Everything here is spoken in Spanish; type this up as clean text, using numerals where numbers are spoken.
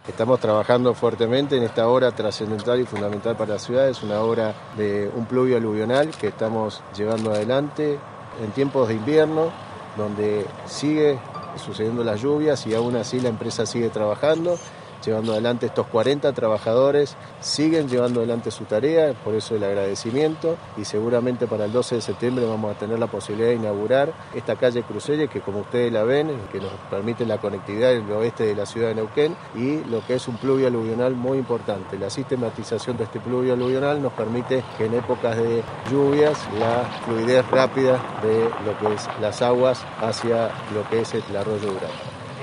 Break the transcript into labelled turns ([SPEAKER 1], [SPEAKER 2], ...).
[SPEAKER 1] Estamos trabajando fuertemente en esta obra trascendental y fundamental para la ciudad. Es una obra de un pluvio aluvional que estamos llevando adelante en tiempos de invierno, donde sigue sucediendo las lluvias y aún así la empresa sigue trabajando, llevando adelante. Estos 40 trabajadores siguen llevando adelante su tarea, por eso el agradecimiento, y seguramente para el 12 de septiembre vamos a tener la posibilidad de inaugurar esta calle Crucelles, que como ustedes la ven, que nos permite la conectividad del oeste de la ciudad de Neuquén, y lo que es un pluvio aluvional muy importante. La sistematización de este pluvio aluvional nos permite que en épocas de lluvias la fluidez rápida de lo que es las aguas hacia lo que es el arroyo Durán.